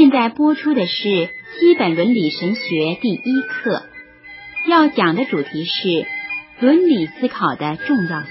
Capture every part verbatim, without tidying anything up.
现在播出的是《基本伦理神学》第一课，要讲的主题是伦理思考的重要性。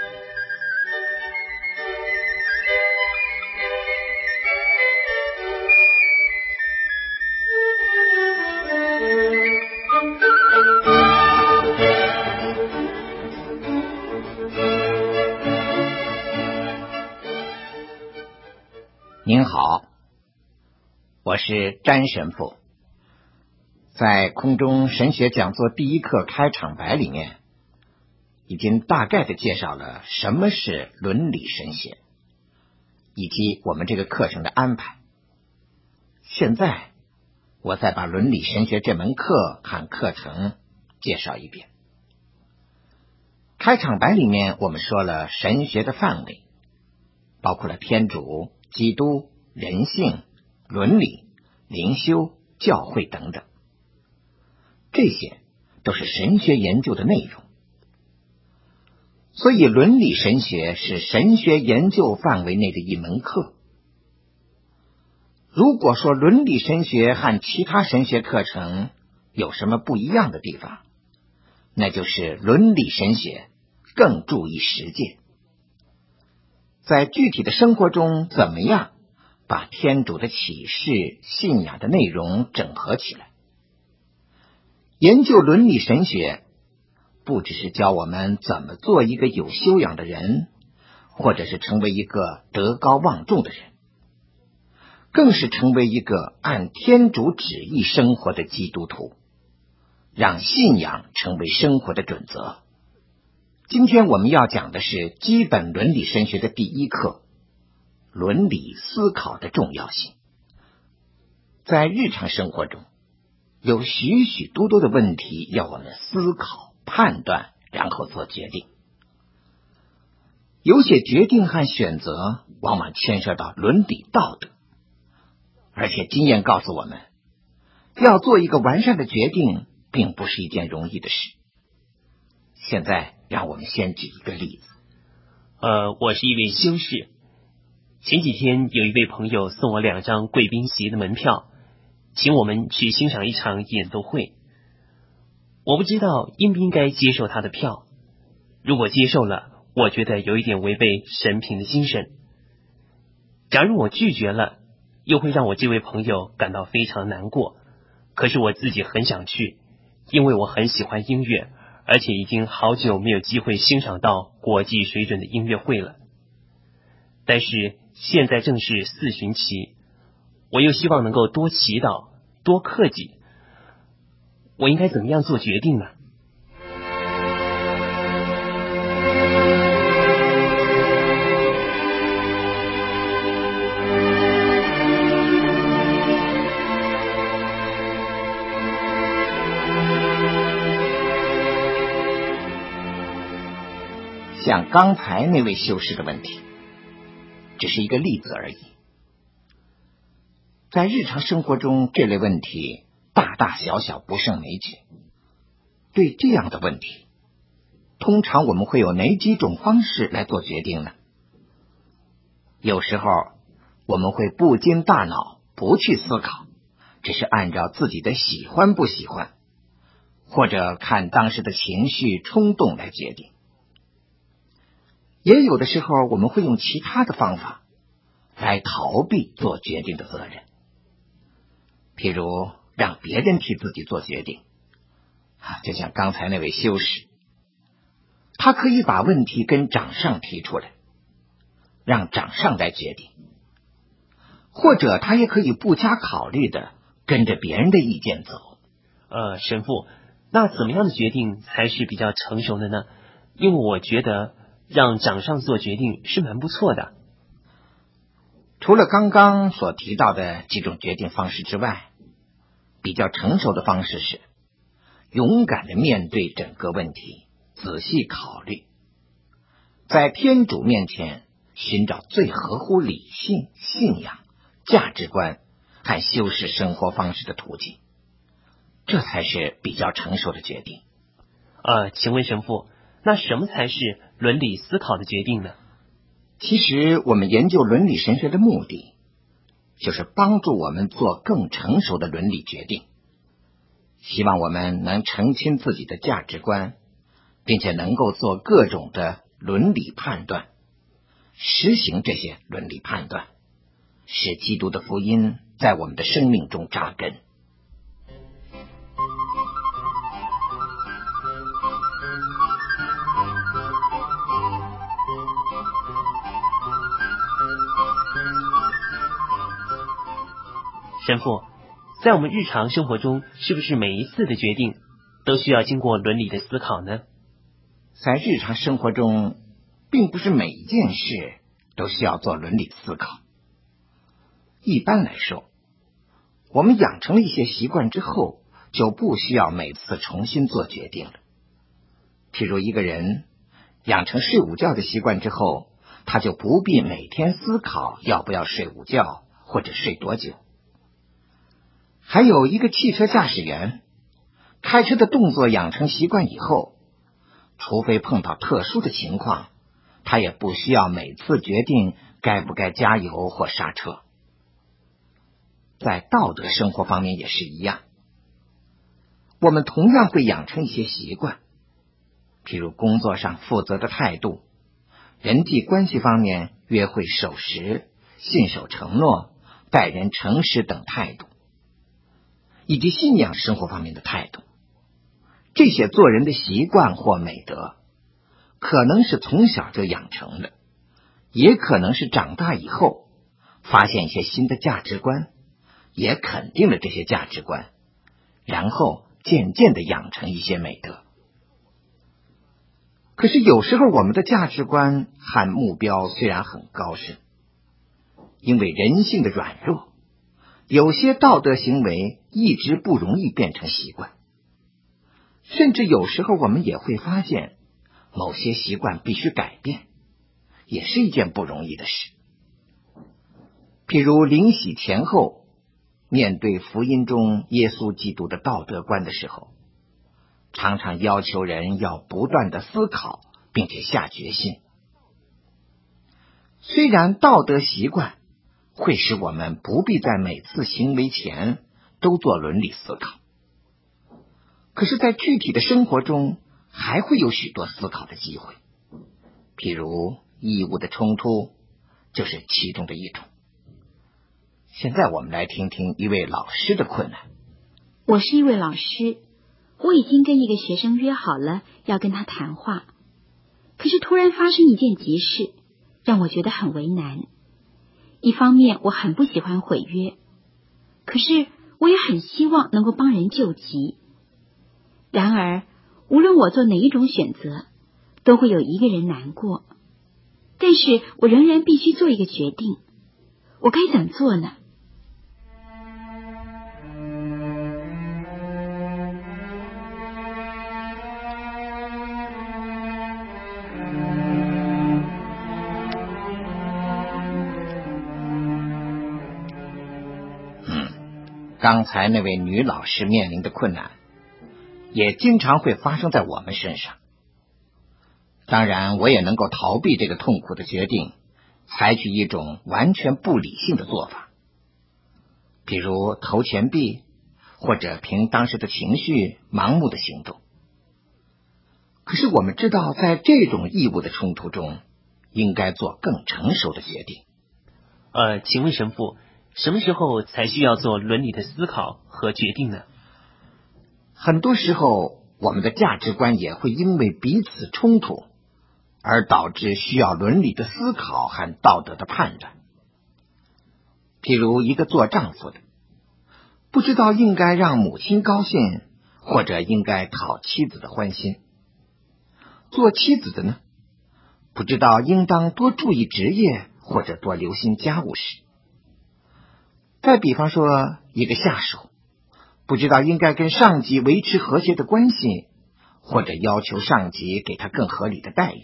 您好，我是詹神父。在空中神学讲座第一课开场白里面，已经大概的介绍了什么是伦理神学，以及我们这个课程的安排。现在我再把伦理神学这门课和课程介绍一遍。开场白里面我们说了神学的范围，包括了天主、基督、人性、伦理、灵修、教会等等，这些都是神学研究的内容。所以伦理神学是神学研究范围内的一门课。如果说伦理神学和其他神学课程有什么不一样的地方，那就是伦理神学更注意实践，在具体的生活中怎么样把天主的启示、信仰的内容整合起来。研究伦理神学不只是教我们怎么做一个有修养的人，或者是成为一个德高望重的人，更是成为一个按天主旨意生活的基督徒，让信仰成为生活的准则。今天我们要讲的是基本伦理神学的第一课，伦理思考的重要性。在日常生活中，有许许多多的问题要我们思考、判断，然后做决定。有些决定和选择往往牵涉到伦理道德，而且经验告诉我们，要做一个完善的决定并不是一件容易的事。现在让我们先举一个例子。 呃，我是一位修士。前几天有一位朋友送我两张贵宾席的门票，请我们去欣赏一场演奏会。我不知道应不应该接受他的票，如果接受了，我觉得有一点违背神品的精神。假如我拒绝了，又会让我这位朋友感到非常难过。可是我自己很想去，因为我很喜欢音乐，而且已经好久没有机会欣赏到国际水准的音乐会了。但是现在正是四旬期，我又希望能够多祈祷、多克己，我应该怎么样做决定呢？ 像刚才那位修士的问题，只是一个例子而已。在日常生活中，这类问题大大小小不胜枚举。对这样的问题，通常我们会有哪几种方式来做决定呢？有时候我们会不经大脑，不去思考，只是按照自己的喜欢不喜欢，或者看当时的情绪冲动来决定。也有的时候我们会用其他的方法来逃避做决定的责任，譬如让别人替自己做决定。就像刚才那位修士，他可以把问题跟长上提出来，让长上来决定，或者他也可以不加考虑的跟着别人的意见走。 呃，神父，那怎么样的决定才是比较成熟的呢？因为我觉得让长上做决定是蛮不错的。 除了刚刚所提到的几种决定方式之外，比较成熟的方式是勇敢的面对整个问题，仔细考虑，在天主面前寻找最合乎理性、信仰、价值观和修饰生活方式的途径，这才是比较成熟的决定。 呃，请问神父，那什么才是伦理思考的决定呢？ 其实我们研究伦理神学的目的， 就是帮助我们做更成熟的伦理决定，希望我们能澄清自己的价值观，并且能够做各种的伦理判断，实行这些伦理判断，使基督的福音在我们的生命中扎根。 神父，在我们日常生活中，是不是每一次的决定都需要经过伦理的思考呢？ 在日常生活中，并不是每一件事都需要做伦理思考。一般来说，我们养成了一些习惯之后，就不需要每次重新做决定了。譬如一个人养成睡午觉的习惯之后，他就不必每天思考要不要睡午觉或者睡多久。还有一个汽车驾驶员，开车的动作养成习惯以后，除非碰到特殊的情况，他也不需要每次决定该不该加油或刹车。在道德生活方面也是一样，我们同样会养成一些习惯，譬如工作上负责的态度，人际关系方面约会守时、信守承诺、待人诚实等态度，以及信仰生活方面的态度。这些做人的习惯或美德，可能是从小就养成的，也可能是长大以后发现一些新的价值观，也肯定了这些价值观，然后渐渐地养成一些美德。可是有时候我们的价值观和目标虽然很高深，因为人性的软弱，有些道德行为一直不容易变成习惯，甚至有时候我们也会发现某些习惯必须改变，也是一件不容易的事。譬如临洗前后，面对福音中耶稣基督的道德观的时候，常常要求人要不断的思考，并且下决心。虽然道德习惯会使我们不必在每次行为前都做伦理思考，可是在具体的生活中还会有许多思考的机会，譬如义务的冲突就是其中的一种。现在我们来听听一位老师的困难。 我是一位老师，我已经跟一个学生约好了要跟他谈话，可是突然发生一件急事，让我觉得很为难。一方面我很不喜欢毁约，可是我也很希望能够帮人救急。然而无论我做哪一种选择，都会有一个人难过，但是我仍然必须做一个决定，我该怎么做呢？ 刚才那位女老师面临的困难，也经常会发生在我们身上。当然，我也能够逃避这个痛苦的决定，采取一种完全不理性的做法，比如投钱币，或者凭当时的情绪盲目的行动。可是我们知道，在这种义务的冲突中，应该做更成熟的决定。 呃，请问神父，什么时候才需要做伦理的思考和决定呢？ 很多时候，我们的价值观也会因为彼此冲突，而导致需要伦理的思考和道德的判断。譬如一个做丈夫的，不知道应该让母亲高兴，或者应该讨妻子的欢心；做妻子的呢，不知道应当多注意职业，或者多留心家务事。再比方说，一个下属不知道应该跟上级维持和谐的关系，或者要求上级给他更合理的待遇。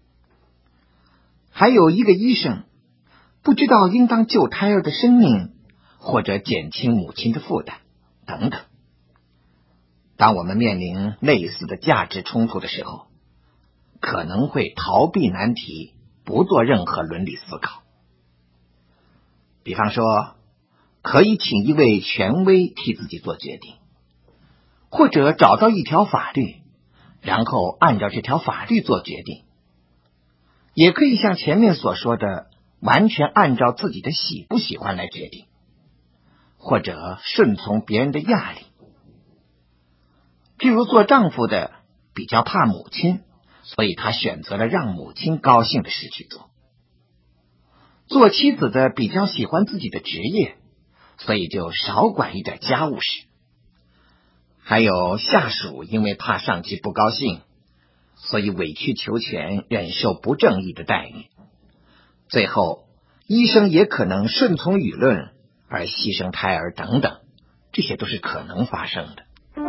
还有一个医生不知道应当救胎儿的生命，或者减轻母亲的负担等等。当我们面临类似的价值冲突的时候，可能会逃避难题，不做任何伦理思考。比方说， 可以请一位权威替自己做决定，或者找到一条法律，然后按照这条法律做决定。也可以像前面所说的，完全按照自己的喜不喜欢来决定，或者顺从别人的压力。譬如做丈夫的比较怕母亲，所以他选择了让母亲高兴的事去做。做妻子的比较喜欢自己的职业，所以就少管一点家务事。还有下属因为怕上级不高兴，所以委曲求全，忍受不正义的待遇。最后医生也可能顺从舆论而牺牲胎儿等等，这些都是可能发生的。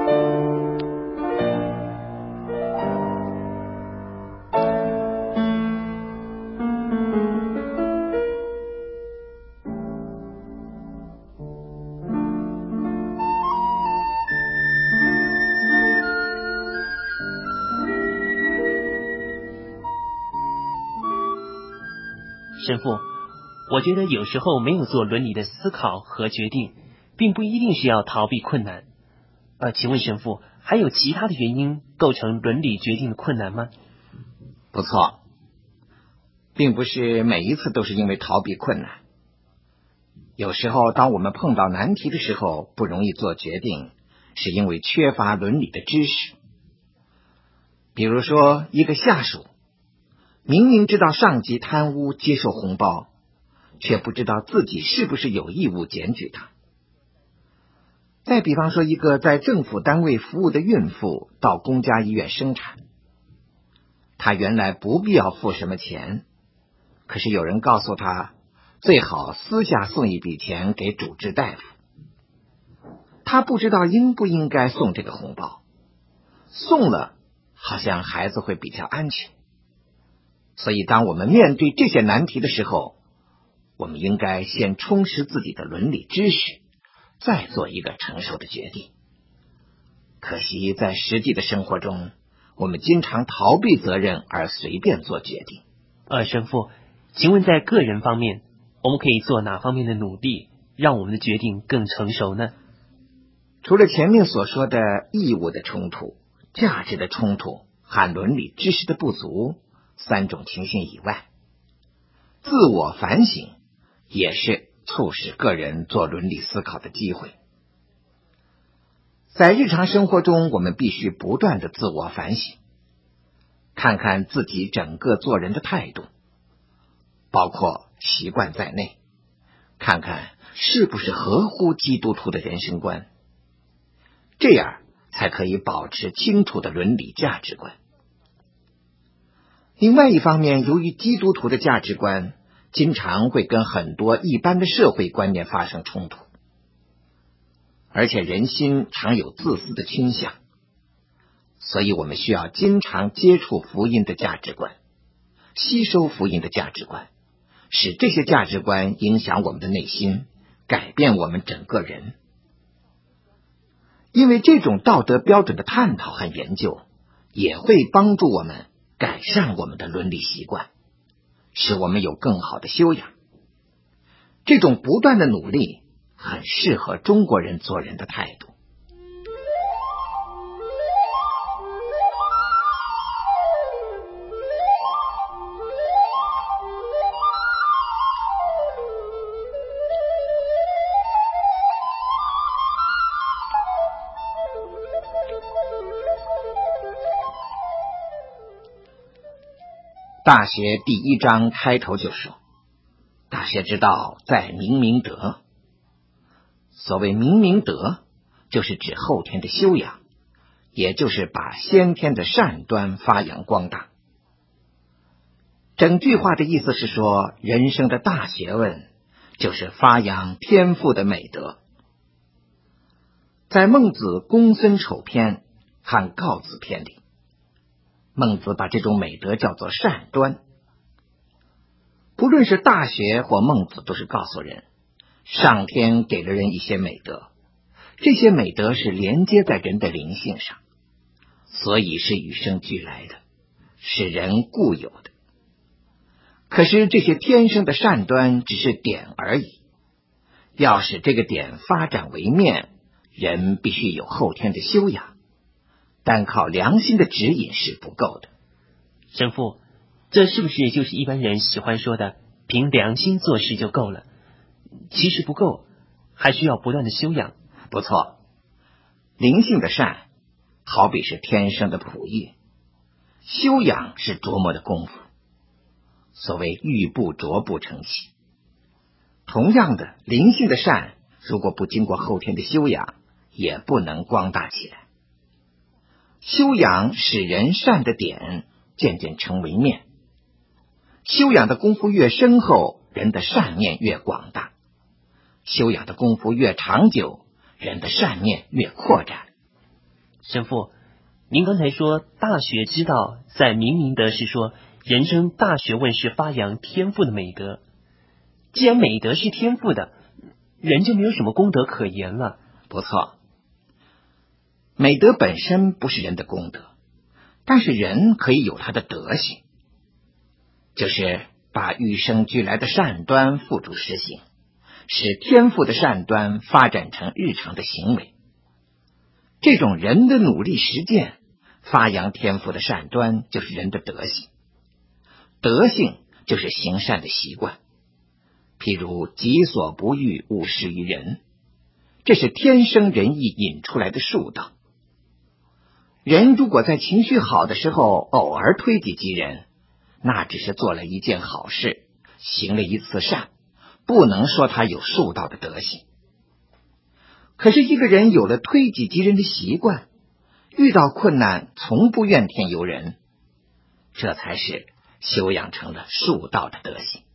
神父，我觉得有时候没有做伦理的思考和决定，并不一定是要逃避困难。呃，请问神父，还有其他的原因构成伦理决定的困难吗？ 不错，并不是每一次都是因为逃避困难。有时候当我们碰到难题的时候，不容易做决定，是因为缺乏伦理的知识。比如说，一个下属明明知道上级贪污接受红包，却不知道自己是不是有义务检举他。再比方说，一个在政府单位服务的孕妇到公家医院生产，她原来不必要付什么钱，可是有人告诉她最好私下送一笔钱给主治大夫。她不知道应不应该送这个红包，送了好像孩子会比较安全。所以当我们面对这些难题的时候，我们应该先充实自己的伦理知识，再做一个成熟的决定。可惜在实际的生活中，我们经常逃避责任而随便做决定。 呃，神父，请问在个人方面，我们可以做哪方面的努力，让我们的决定更成熟呢？ 除了前面所说的义务的冲突、价值的冲突和伦理知识的不足三种情形以外，自我反省也是促使个人做伦理思考的机会。在日常生活中，我们必须不断的自我反省，看看自己整个做人的态度，包括习惯在内，看看是不是合乎基督徒的人生观，这样才可以保持清楚的伦理价值观。另外一方面，由于基督徒的价值观经常会跟很多一般的社会观念发生冲突，而且人心常有自私的倾向，所以我们需要经常接触福音的价值观，吸收福音的价值观，使这些价值观影响我们的内心，改变我们整个人。因为这种道德标准的探讨和研究，也会帮助我们改善我们的伦理习惯，使我们有更好的修养。这种不断的努力很适合中国人做人的态度。大学第一章开头就说，大学之道在明明德。所谓明明德，就是指后天的修养，也就是把先天的善端发扬光大。整句话的意思是说，人生的大学问就是发扬天赋的美德。在孟子公孙丑篇和告子篇里，孟子把这种美德叫做善端。不论是大学或孟子，都是告诉人，上天给了人一些美德，这些美德是连接在人的灵性上，所以是与生俱来的，是人固有的。可是这些天生的善端只是点而已， 要使这个点发展为面，人必须有后天的修养，单靠良心的指引是不够的。 神父，这是不是就是一般人喜欢说的凭良心做事就够了？其实不够，还需要不断的修养。 不错，灵性的善好比是天生的仆役，修养是琢磨的功夫。所谓玉不琢不成器。同样的，灵性的善如果不经过后天的修养，也不能光大起来。修养使人善的点渐渐成为面，修养的功夫越深厚，人的善面越广大；修养的功夫越长久，人的善面越扩展。 神父，您刚才说大学之道在明明德，是说人生大学问是发扬天赋的美德。既然美德是天赋的，人就没有什么功德可言了。 不错，美德本身不是人的功德，但是人可以有他的德行，就是把与生俱来的善端付诸实行，使天赋的善端发展成日常的行为。这种人的努力实践发扬天赋的善端，就是人的德行。德性就是行善的习惯，譬如己所不欲，勿施于人，这是天生仁义引出来的术道。人如果在情绪好的时候偶尔推己及人，那只是做了一件好事，行了一次善，不能说他有术道的德行。可是一个人有了推己及人的习惯，遇到困难从不怨天尤人，这才是修养成了术道的德行。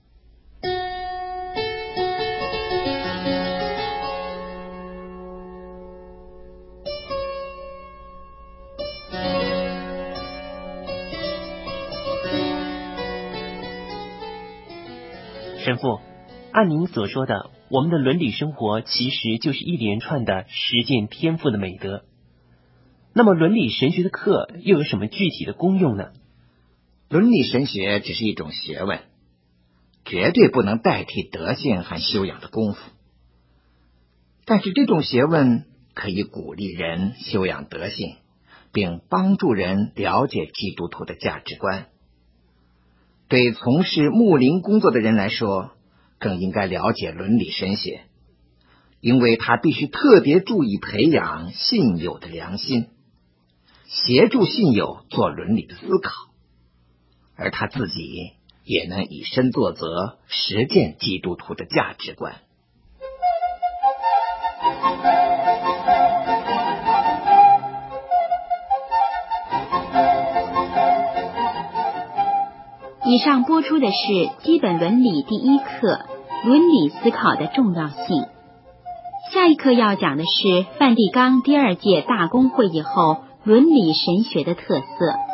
神父，按您所说的，我们的伦理生活其实就是一连串的实践天赋的美德。那么伦理神学的课又有什么具体的功用呢？ 伦理神学只是一种学问，绝对不能代替德性和修养的功夫。但是这种学问可以鼓励人修养德性，并帮助人了解基督徒的价值观。对从事牧灵工作的人来说，更应该了解伦理神学，因为他必须特别注意培养信友的良心，协助信友做伦理的思考，而他自己也能以身作则，实践基督徒的价值观。 以上播出的是《基本伦理》第一课，伦理思考的重要性。下一课要讲的是梵蒂冈第二届大公会议后伦理神学的特色。